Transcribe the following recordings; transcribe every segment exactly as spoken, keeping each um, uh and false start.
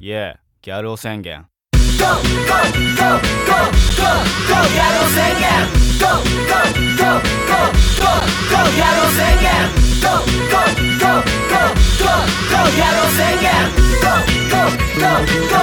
イエーギャル男宣言 Go, go, go, go, go, go, ギャル男宣言 Go, go, go, go, go, go, ギャル男宣言 Go, go, go, go, go, go, ギャル男宣言 Go, go, go, go,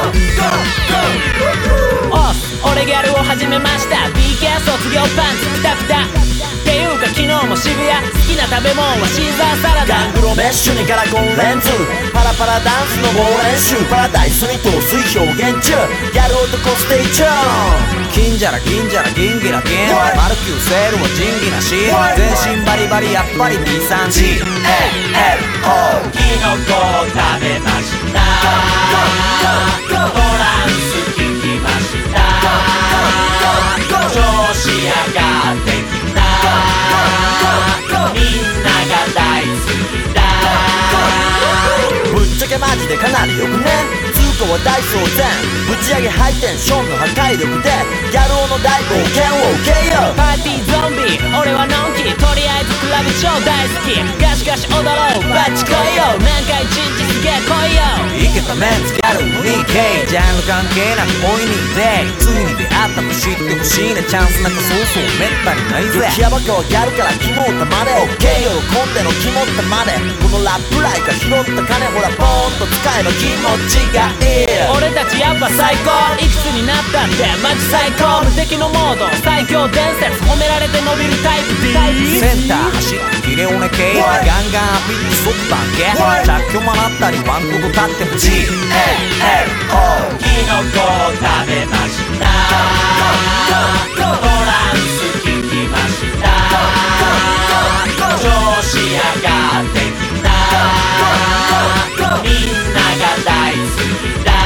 go, go おっ俺ギャルを始めました ビーケー 卒業パンツピタピタっていうか昨日も渋谷好きな食べ物はシーザーサラダガングロメッシュにガラゴンレンズパラパラダンスの猛練習パラダイスに陶水表現中ギャル男ステイチューン金じゃら銀じゃら銀ギラ銀マルキューセールは仁義なし全身バリバリやっぱり ビースリージーエルオーキノコを食べましたトランス聞きました調子上がってきたみんなが大好きだぶっちゃけマジでかなりよくね通貨は大騒然ぶち上げハイテンションの破壊力でギャル男の大冒険を受けようパーティーゾンビ俺はのんきとりあえずクラブ超大好きガシガシ踊ろうバッチ来いよなんか一日すげえ来いよイケたメンツギャル にケー ジャンル関係なく追いにデイついに出会ったと知ってほしいねチャンスなんかそうそうめったにないぜヤバかはギャルからキモったまで OK 喜んでのキモったまでこのラップライカ拾った金ほらポーンと使えば気持ちがいい俺たちやっぱ最高いくつになったってマジ最高無敵のモード最強伝説褒められて伸びるタイプ D センター走ってキレオネ系ガンガンアピッチ即バンケ着去もらったりワンコと立ってほしいエルオーキノコを食べましたトランス聞きました調子上がってきたみんなが大好きだ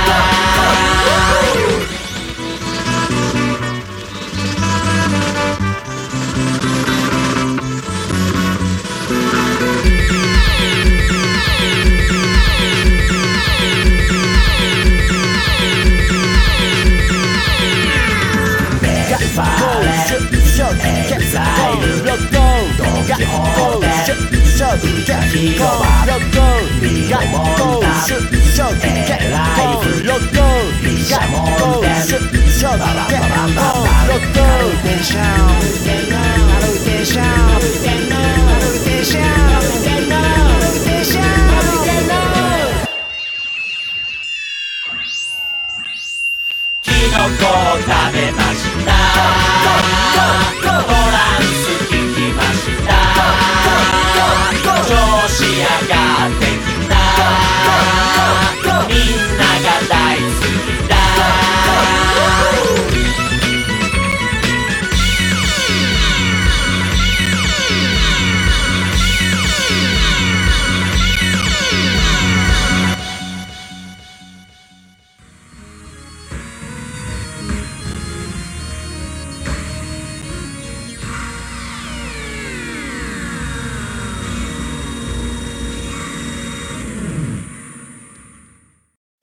キノコを食べました